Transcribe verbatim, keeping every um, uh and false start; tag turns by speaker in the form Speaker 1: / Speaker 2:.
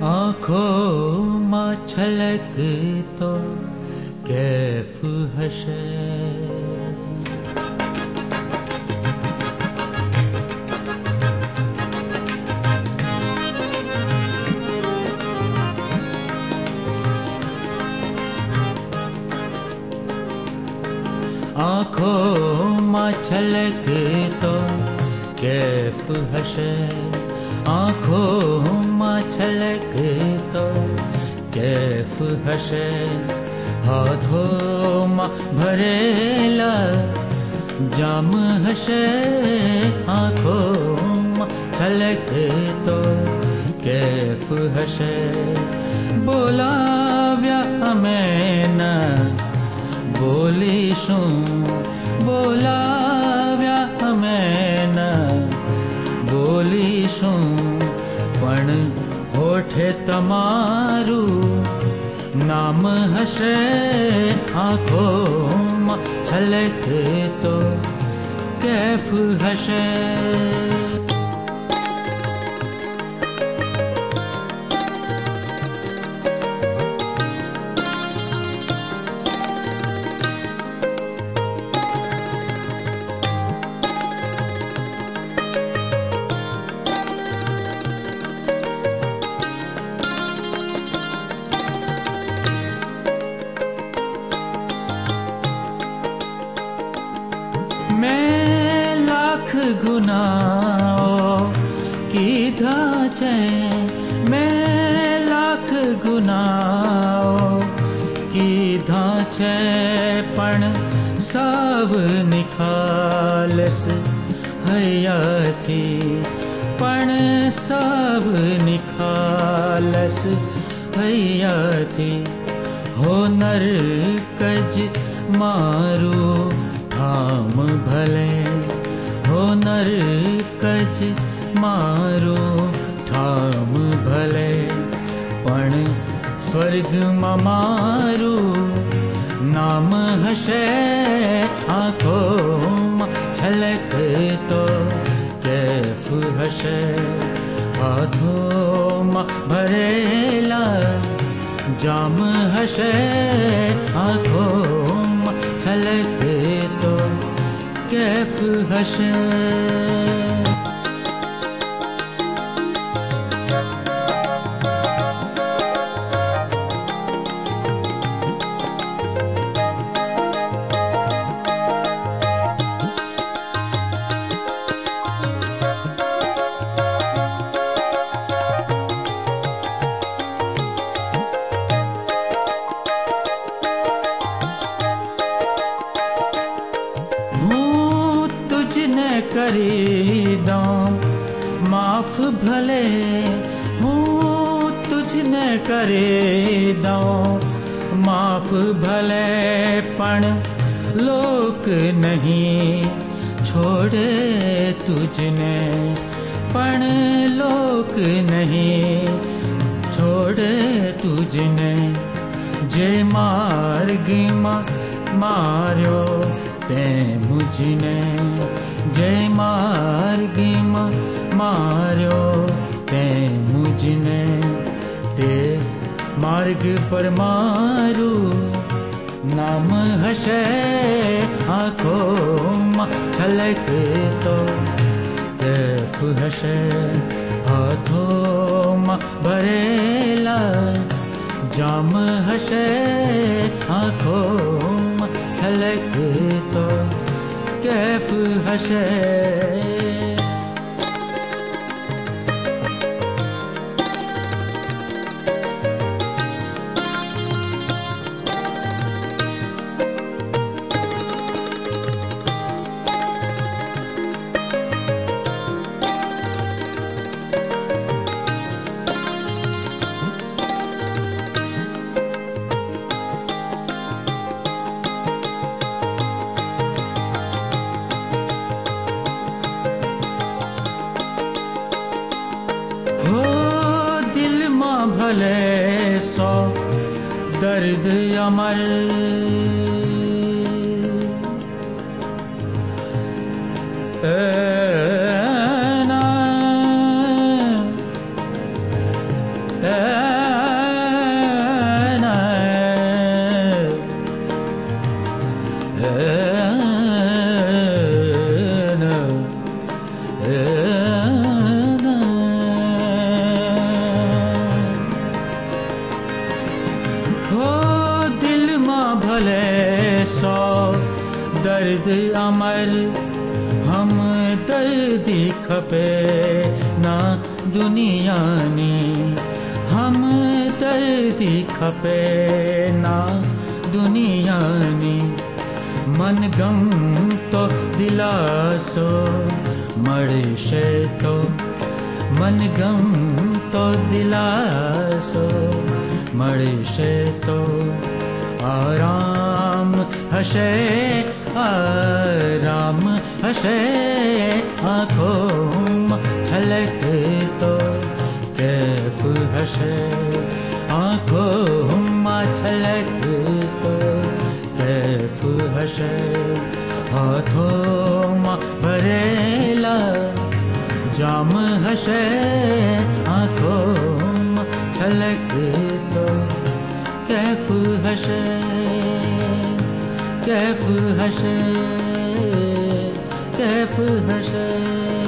Speaker 1: आँखों माँ छलक तो कैफ हशे। आँखों माँ छलक तो कैफ हशे। आँखों माँ छलक तो कैफ हशे। हाथों माँ भरेला जाम हशे। आँखों माँ छलक तो कैफ हशे। बोलाव्या हमें न बोलीशुं। बोलाव्या हमें न बोलीशुं। पण होठे तमारू नाम हशे। आँखों माँ छलक तो कैफ हशे। मैं लाख गुनाहों की धाचे। मैं लाख गुनाहों की धाचे। पण सब निखालस हयाती। पण सब निखालस हयाती। हो नरकज मारू ठाम भले। हो नरकज मारो ठाम भले। पण स्वर्ग में मारू नाम हशे। आँखों माँ छलक तो कैफ हशे। हाथों माँ भरेला जाम हशे। आँखों माँ छलक तो कैफ हशे। तुझने करी दऊं माफ भले। हूँ तुझने करे दऊं माफ भले। पण लोक नहीं छोड़े तुझने। पण लोक नहीं छोड़े तुझने। जे मार्ग मा मार्यो ते मुझने। जय मार्ग मा मार्यो ते मुझने। ते मार्ग पर मारू नाम हशे। आँखों माँ छलक तो कैफ हशे। हाथों माँ भरेला जाम हशे। आँखों माँ छलक तो कैफ हशे। भले सो दर्द अमर। ए ना, ए हो दिल मां भले सौ दर्द अमर हम दर्दी खपे ना दुनिया नी हम दर्दी खपे ना दुनिया नी मन गम तो दिलासो मरशे तो मन गम तो दिलासो मरशे तो आराम हशे आराम हशे आँखों छलक तो कैफ हशे आँखों छलक तो कैफ हशे हाथों भरेला जाम हशे आँखों छलक तो कैफ हशे कैफ हशे कैफ हशे